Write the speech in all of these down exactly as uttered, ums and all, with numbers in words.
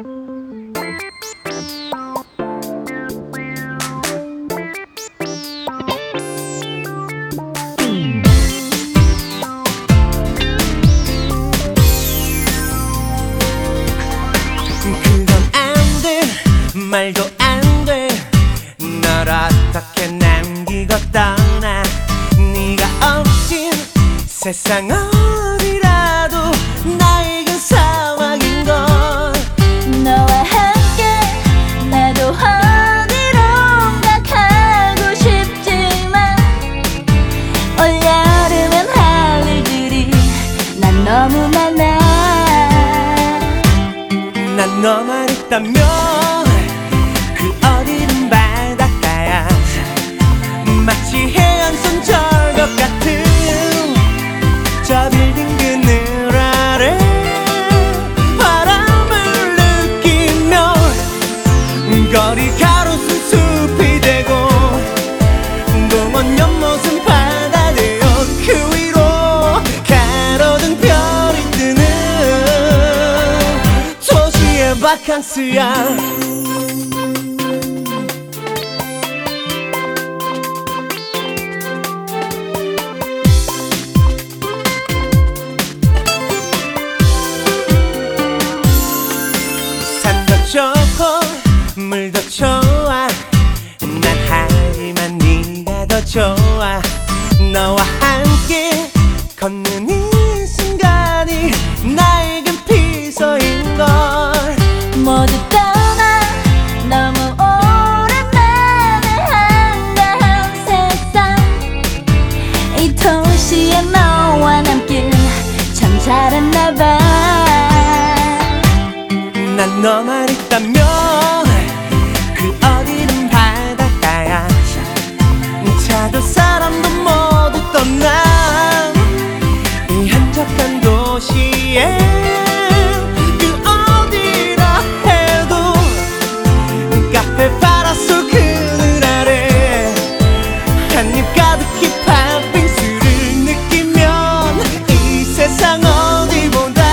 말도 안 돼. 널 어떻게 남기고 떠나. 네가 없인 세상 어디라도 나에겐 사막인걸. 너와 함께 나도 어디론가 가고 싶지만 올여름엔 할 일들이 난 너무 많아. 난 너만 있다면 마치 해안선 절벽 같은 저 빌딩 그늘 아래 바람을 느끼며 거리 가로수 숲이 되고 동원 연못은 바다 되어 그 위로 가로등 별이 뜨는 도시의 바캉스야. 좋고 물도 좋아. 난 하지만 네가 더 좋아. 너와 함께 걷는 이 순간이 나에겐 피서인걸. 모두 떠나 너무 오랜만에 한가한 세상. 이 도시에 너와 남길 참 잘했나봐. 난 너만 있다면 그 어디든 바닷가야. 차도 사람도 모두 떠난 이 한적한 도시에 그 어디라 해도 카페 파라솔 그늘 아래 한입 가득히 팥빙수를 느끼면 이 세상 어디보다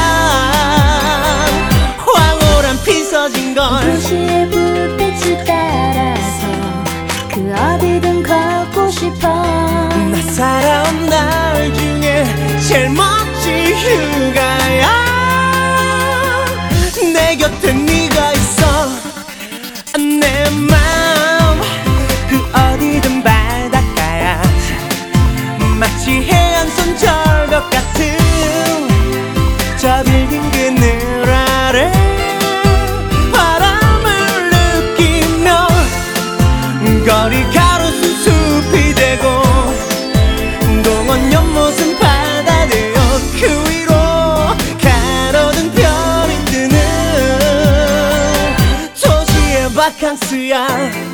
도시의 불빛을 따라서 그 어디든 걷고 싶어. 나 살아온 날 중에 제일 멋진 휴가야. 내 곁에 네가 있어. 내 맘 그 어디든 바닷가야. 마치 해안선 절벽 같은 저 빌딩 그늘 아래 거리 가로수 숲이 되고 동원 연못은 바다 되어 그 위로 가로등 별이 뜨는 도시의 바캉스야.